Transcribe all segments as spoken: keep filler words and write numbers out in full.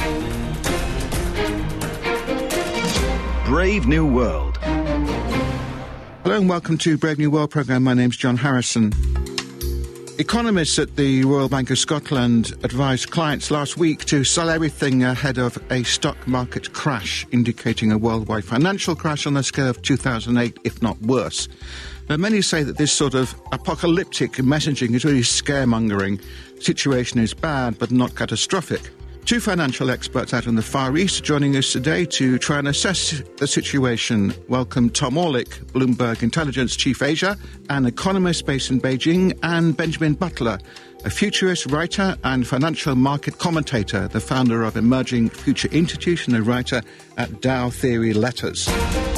Brave New World. Hello and welcome to Brave New World programme. My name's John Harrison. Economists at the Royal Bank of Scotland advised clients last week to sell everything ahead of a stock market crash, indicating a worldwide financial crash on the scale of two thousand eight, if not worse. Now, many say that this sort of apocalyptic messaging is really scaremongering. The situation is bad, but not catastrophic. Two financial experts out in the Far East are joining us today to try and assess the situation. Welcome Tom Orlick, Bloomberg Intelligence Chief Asia, an economist based in Beijing, and Benjamin Butler, a futurist, writer and financial market commentator, the founder of Emerging Future Institute and a writer at Dow Theory Letters.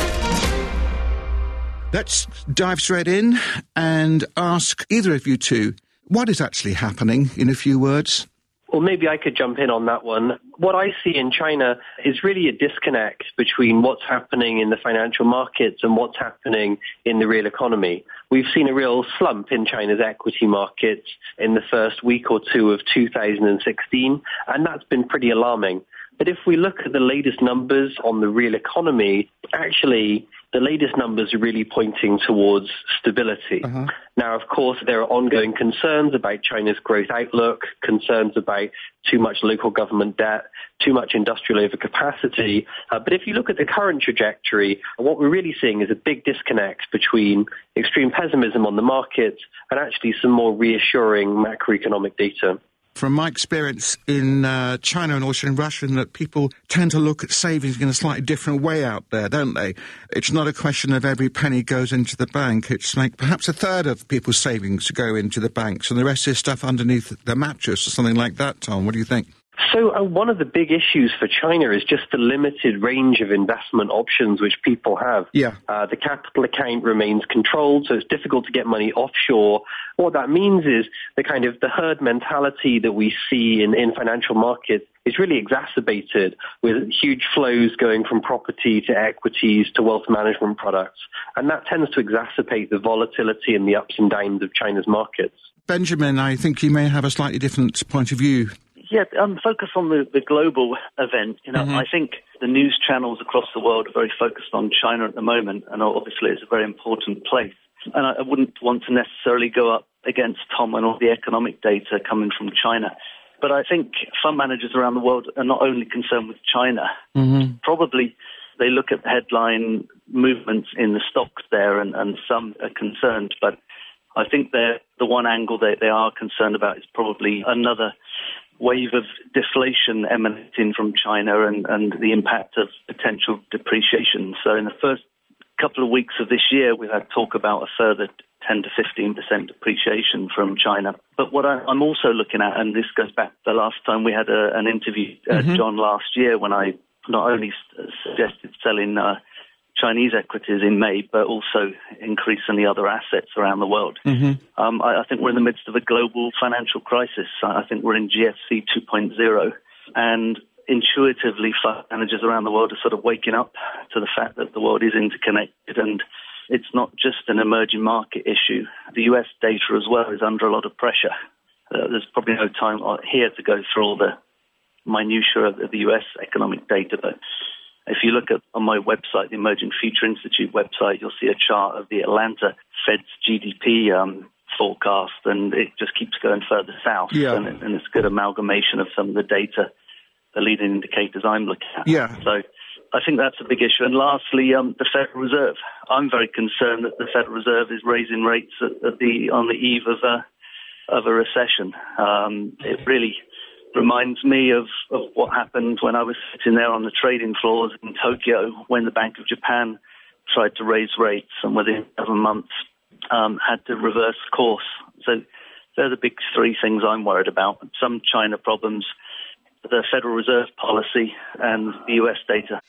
Let's dive straight in and ask either of you two, what is actually happening in a few words? Well, maybe I could jump in on that one. What I see in China is really a disconnect between what's happening in the financial markets and what's happening in the real economy. We've seen a real slump in China's equity markets in the first week or two of two thousand sixteen, and that's been pretty alarming. But if we look at the latest numbers on the real economy, actually, the latest numbers are really pointing towards stability. Uh-huh. Now, of course, there are ongoing concerns about China's growth outlook, concerns about too much local government debt, too much industrial overcapacity. Uh, but if you look at the current trajectory, what we're really seeing is a big disconnect between extreme pessimism on the markets and actually some more reassuring macroeconomic data. From my experience in uh, China and also in Russia, that people tend to look at savings in a slightly different way out there, don't they? It's not a question of every penny goes into the bank. It's like perhaps a third of people's savings go into the banks and the rest is stuff underneath the mattress or something like that, Tom. What do you think? So uh, one of the big issues for China is just the limited range of investment options which people have. Yeah. Uh, the capital account remains controlled, so it's difficult to get money offshore. What that means is the kind of the herd mentality that we see in, in financial markets is really exacerbated with huge flows going from property to equities to wealth management products. And that tends to exacerbate the volatility and the ups and downs of China's markets. Benjamin, I think you may have a slightly different point of view. Yeah, um, focus on the, the global event. You know, mm-hmm. I think the news channels across the world are very focused on China at the moment, and obviously it's a very important place. And I, I wouldn't want to necessarily go up against Tom and all the economic data coming from China. But I think fund managers around the world are not only concerned with China. Mm-hmm. Probably they look at the headline movements in the stocks there, and, and some are concerned. But I think they're, the one angle that they are concerned about is probably another wave of deflation emanating from China and, and the impact of potential depreciation. So in the first couple of weeks of this year, we've had talk about a further ten to fifteen percent depreciation from China. But what I, I'm also looking at, and this goes back to the last time we had a, an interview, uh, mm-hmm. John, last year, when I not only suggested selling uh, Chinese equities in May, but also increasing the other assets around the world. Mm-hmm. Um, I, I think we're in the midst of a global financial crisis. I think we're in G F C two point oh, and intuitively fund managers around the world are sort of waking up to the fact that the world is interconnected, and it's not just an emerging market issue. The U S data as well is under a lot of pressure. Uh, there's probably no time here to go through all the minutiae of the U S economic data, but if you look at on my website, the Emerging Future Institute website, you'll see a chart of the Atlanta Fed's G D P um, forecast, and it just keeps going further south. Yeah. And, it, and it's a good amalgamation of some of the data, the leading indicators I'm looking at. Yeah. So I think that's a big issue. And lastly, um, the Federal Reserve. I'm very concerned that the Federal Reserve is raising rates at, at the on the eve of a of a recession. Um, it really reminds me of, of what happened when I was sitting there on the trading floors in Tokyo when the Bank of Japan tried to raise rates, and within seven months um, had to reverse course. So they're the big three things I'm worried about: some China problems, the Federal Reserve policy, and the U S data.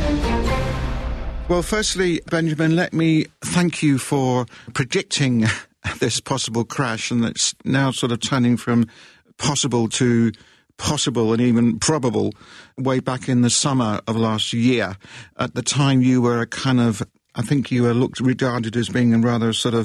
Well, firstly, Benjamin, let me thank you for predicting this possible crash, and it's now sort of turning from possible to possible and even probable way back in the summer of last year. At the time, you were a kind of, I think you were looked regarded as being a rather sort of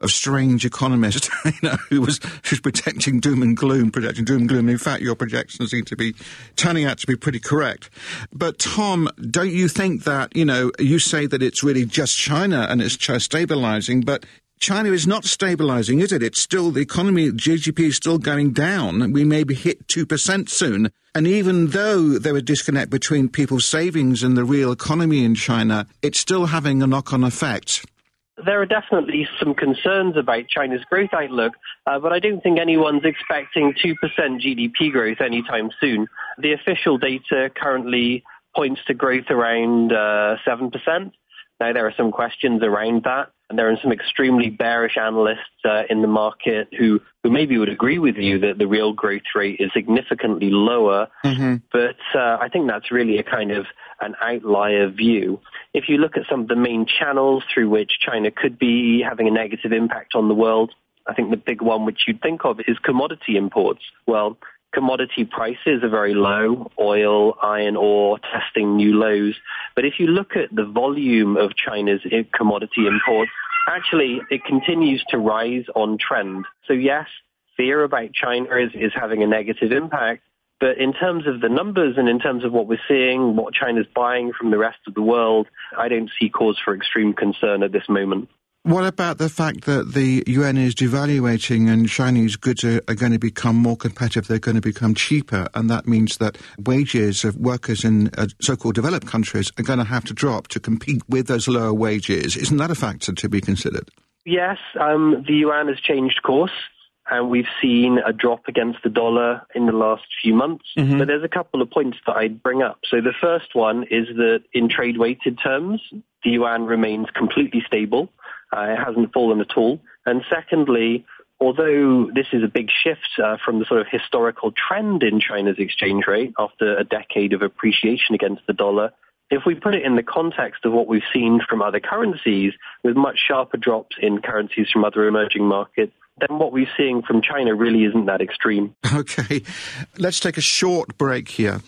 of strange economist, you know, who was who's projecting doom and gloom, projecting doom and gloom. In fact, your projections seem to be turning out to be pretty correct. But Tom, don't you think that, you know, you say that it's really just China and it's just stabilizing, but China is not stabilizing, is it? It's still, the economy, G D P is still going down. We may be hit two percent soon. And even though there is a disconnect between people's savings and the real economy in China, it's still having a knock-on effect. There are definitely some concerns about China's growth outlook, uh, but I don't think anyone's expecting two percent G D P growth anytime soon. The official data currently points to growth around uh, seven percent. Now, there are some questions around that, and there are some extremely bearish analysts uh, in the market who, who maybe would agree with you that the real growth rate is significantly lower, mm-hmm. but uh, I think that's really a kind of an outlier view. If you look at some of the main channels through which China could be having a negative impact on the world, I think the big one which you'd think of is commodity imports. Well, commodity prices are very low, oil, iron ore, testing new lows. But if you look at the volume of China's commodity imports, actually it continues to rise on trend. So yes, fear about China is, is having a negative impact. But in terms of the numbers and in terms of what we're seeing, what China's buying from the rest of the world, I don't see cause for extreme concern at this moment. What about the fact that the yuan is devaluating and Chinese goods are, are going to become more competitive, they're going to become cheaper, and that means that wages of workers in uh, so-called developed countries are going to have to drop to compete with those lower wages? Isn't that a factor to be considered? Yes, um, the yuan has changed course, and we've seen a drop against the dollar in the last few months. Mm-hmm. But there's a couple of points that I'd bring up. So the first one is that in trade-weighted terms, the yuan remains completely stable. Uh, it hasn't fallen at all. And secondly, although this is a big shift uh, from the sort of historical trend in China's exchange rate after a decade of appreciation against the dollar, if we put it in the context of what we've seen from other currencies, with much sharper drops in currencies from other emerging markets, then what we're seeing from China really isn't that extreme. Okay, let's take a short break here.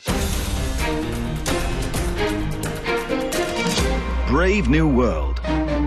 Brave New World.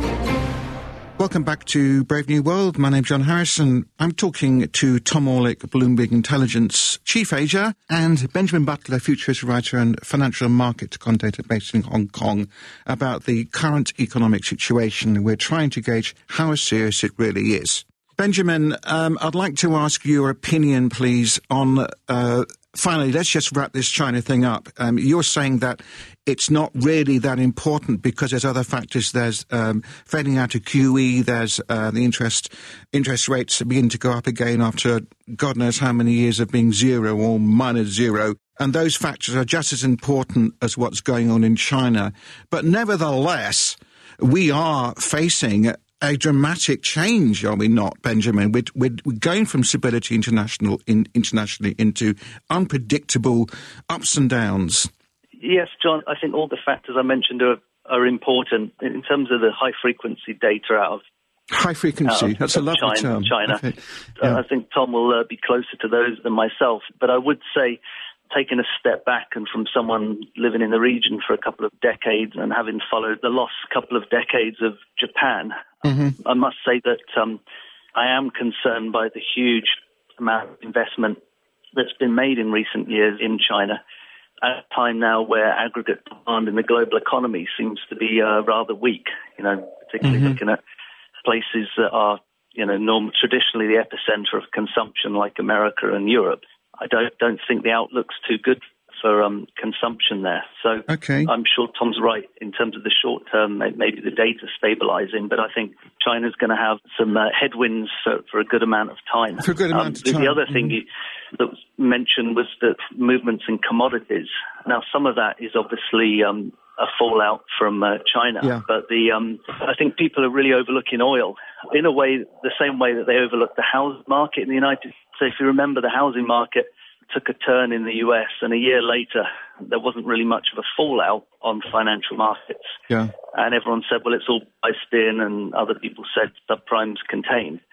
Welcome back to Brave New World. My name's John Harrison. I'm talking to Tom Orlick, Bloomberg Intelligence Chief Asia, and Benjamin Butler, futurist writer and financial market commentator based in Hong Kong, about the current economic situation. We're trying to gauge how serious it really is. Benjamin, um, I'd like to ask your opinion, please, on... Uh, Finally, let's just wrap this China thing up. Um, you're saying that it's not really that important because there's other factors. There's um, fading out of Q E. There's uh, the interest interest rates begin to go up again after God knows how many years of being zero or minus zero. And those factors are just as important as what's going on in China. But nevertheless, we are facing a dramatic change, are we not, Benjamin? We're, we're, we're going from stability international in, internationally into unpredictable ups and downs. Yes, John, I think all the factors I mentioned are, are important in terms of the high-frequency data out of High frequency, of, that's a lovely China. term. China. Okay. Yeah. Uh, I think Tom will uh, be closer to those than myself, but I would say, taking a step back and from someone living in the region for a couple of decades and having followed the lost couple of decades of Japan, mm-hmm. I must say that um, I am concerned by the huge amount of investment that's been made in recent years in China at a time now where aggregate demand in the global economy seems to be uh, rather weak, you know, particularly mm-hmm. looking at places that are, you know, norm- traditionally the epicenter of consumption like America and Europe. I don't don't think the outlook's too good for um, consumption there. So okay. I'm sure Tom's right in terms of the short term, maybe the data stabilizing, but I think China's going to have some uh, headwinds for, for a good amount of time. For a good amount um, of time. The other thing mm-hmm. you, that was mentioned was the movements in commodities. Now, some of that is obviously um, a fallout from uh, China, yeah. but the um, I think people are really overlooking oil in a way, the same way that they overlook the housing market in the United States. So if you remember, the housing market took a turn in the U S, and a year later, there wasn't really much of a fallout on financial markets. Yeah. And everyone said, well, it's all priced in, and other people said subprime's contained.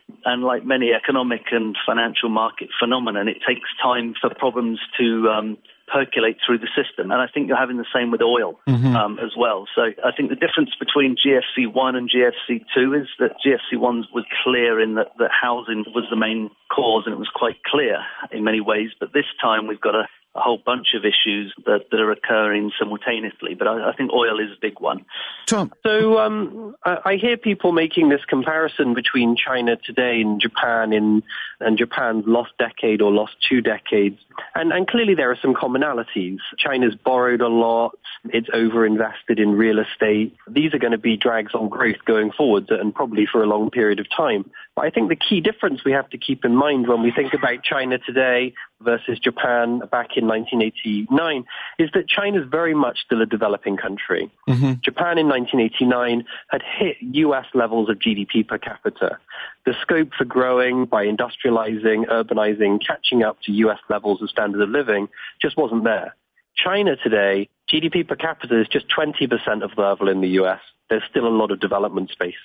And like many economic and financial market phenomenon, it takes time for problems to um, percolate through the system. And I think you're having the same with oil mm-hmm. um, as well. So I think the difference between G F C one and G F C two is that G F C one was clear in that, that housing was the main cause, and it was quite clear in many ways. But this time we've got a a whole bunch of issues that, that are occurring simultaneously. But I, I think oil is a big one. Tom? So um, I, I hear people making this comparison between China today and Japan in and Japan's lost decade or lost two decades. And, and clearly there are some commonalities. China's borrowed a lot. It's overinvested in real estate. These are going to be drags on growth going forwards and probably for a long period of time. But I think the key difference we have to keep in mind when we think about China today versus Japan back in nineteen eighty-nine is that China is very much still a developing country. Mm-hmm. Japan in nineteen eighty-nine had hit U S levels of G D P per capita. The scope for growing by industrializing, urbanizing, catching up to U S levels of standard of living just wasn't there. China today, G D P per capita is just twenty percent of the level in the U S. There's still a lot of development space.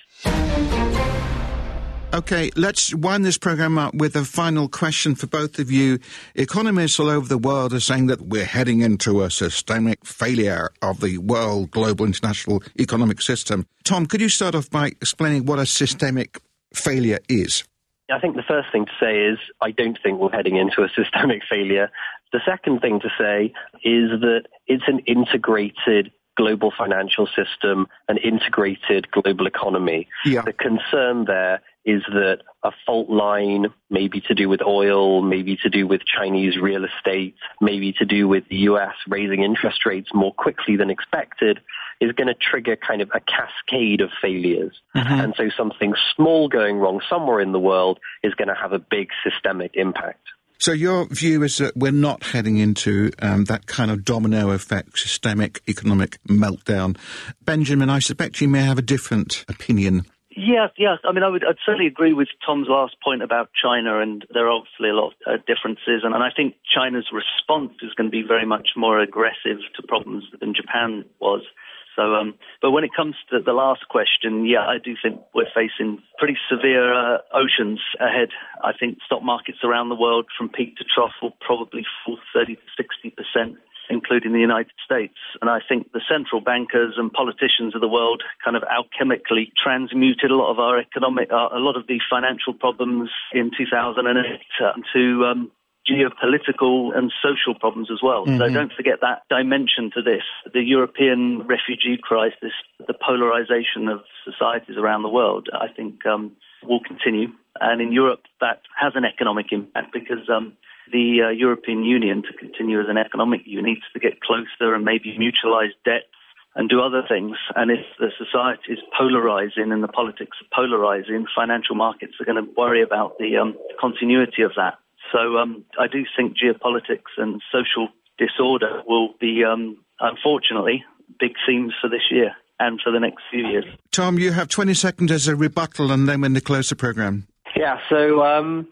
Okay, let's wind this program up with a final question for both of you. Economists all over the world are saying that we're heading into a systemic failure of the world, global, international economic system. Tom, could you start off by explaining what a systemic failure is? I think the first thing to say is I don't think we're heading into a systemic failure. The second thing to say is that it's an integrated global financial system, an integrated global economy. Yeah. The concern there is that a fault line, maybe to do with oil, maybe to do with Chinese real estate, maybe to do with the U S raising interest rates more quickly than expected, is going to trigger kind of a cascade of failures. Mm-hmm. And so something small going wrong somewhere in the world is going to have a big systemic impact. So your view is that we're not heading into um, that kind of domino effect, systemic economic meltdown. Benjamin, I suspect you may have a different opinion. Yes, yes. I mean, I would I'd certainly agree with Tom's last point about China, and there are obviously a lot of uh, differences. And, and I think China's response is going to be very much more aggressive to problems than Japan was. So, um, but when it comes to the last question, yeah, I do think we're facing pretty severe uh, oceans ahead. I think stock markets around the world from peak to trough will probably fall thirty to sixty percent, including the United States. And I think the central bankers and politicians of the world kind of alchemically transmuted a lot of our economic, uh, a lot of the financial problems in two thousand eight uh, to um, geopolitical and social problems as well. Mm-hmm. So don't forget that dimension to this. The European refugee crisis, the polarization of societies around the world, I think um, will continue. And in Europe, that has an economic impact because um, the uh, European Union, to continue as an economic unit, needs to get closer and maybe mutualize debts and do other things. And if the society is polarizing and the politics are polarizing, financial markets are going to worry about the um, continuity of that. So um, I do think geopolitics and social disorder will be, um, unfortunately, big themes for this year and for the next few years. Tom, you have twenty seconds as a rebuttal, and then we're going to close the program. Yeah, so um,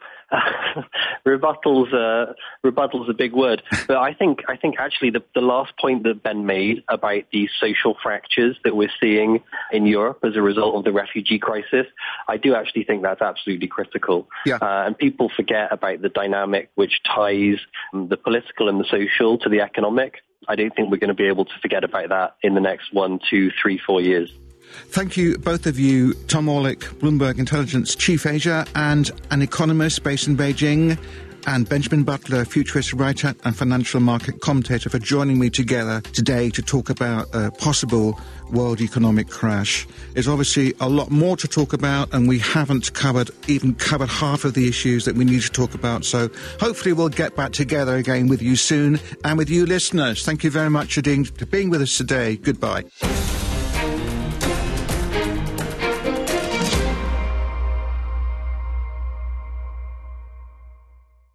rebuttals, uh, rebuttals a big word. But I think I think actually the, the last point that Ben made about the social fractures that we're seeing in Europe as a result of the refugee crisis, I do actually think that's absolutely critical. Yeah. Uh, and people forget about the dynamic which ties um, the political and the social to the economic. I don't think we're going to be able to forget about that in the next one, two, three, four years. Thank you, both of you, Tom Orlick, Bloomberg Intelligence Chief Asia and an economist based in Beijing, and Benjamin Butler, futurist writer and financial market commentator, for joining me together today to talk about a possible world economic crash. There's obviously a lot more to talk about, and we haven't covered even covered half of the issues that we need to talk about. So hopefully we'll get back together again with you soon, and with you listeners. Thank you very much for being with us today. Goodbye.